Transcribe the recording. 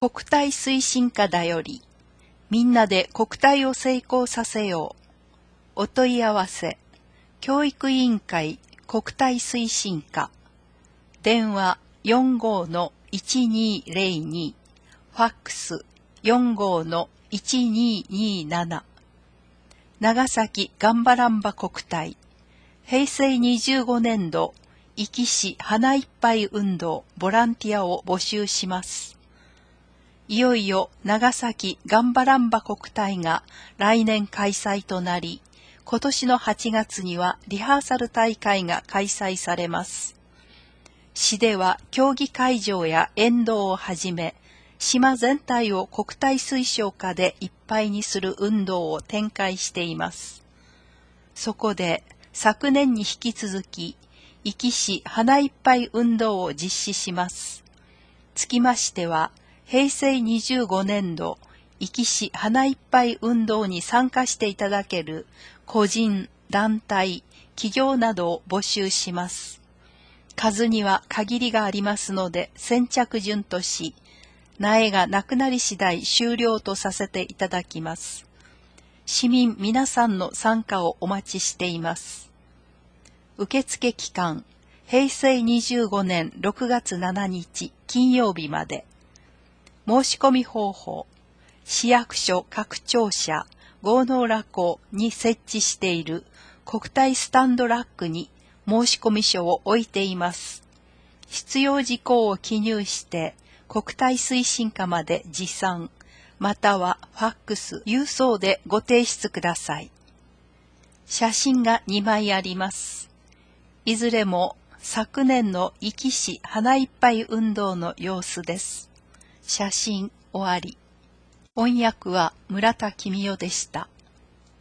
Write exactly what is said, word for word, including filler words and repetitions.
国体推進課だより、みんなで国体を成功させよう。お問い合わせ、教育委員会国体推進課。電話 よんごーのいちにーぜろに、ファックス よんごーのいちにーにーなな。長崎がんばらんば国体、平成にじゅうごねんど、壱岐市花いっぱい運動ボランティアを募集します。いよいよ長崎がんばらんば国体が来年開催となり、今年のはちがつにはリハーサル大会が開催されます。市では競技会場や沿道をはじめ、島全体を国体推奨下でいっぱいにする運動を展開しています。そこで昨年に引き続き、壱岐市花いっぱい運動を実施します。つきましては、平成にじゅうごねんど、壱岐市花いっぱい運動に参加していただける個人、団体、企業などを募集します。数には限りがありますので先着順とし、苗がなくなり次第終了とさせていただきます。市民皆さんの参加をお待ちしています。受付期間、平成にじゅうごねんろくがつついたち金曜日まで。申し込み方法、市役所各庁舎合納ラコに設置している国体スタンドラックに申し込み書を置いています。必要事項を記入して国体推進課まで持参、またはファックス、郵送でご提出ください。写真がにまいあります。いずれも昨年の壱岐市花いっぱい運動の様子です。写真終わり。翻訳は村田公代でした。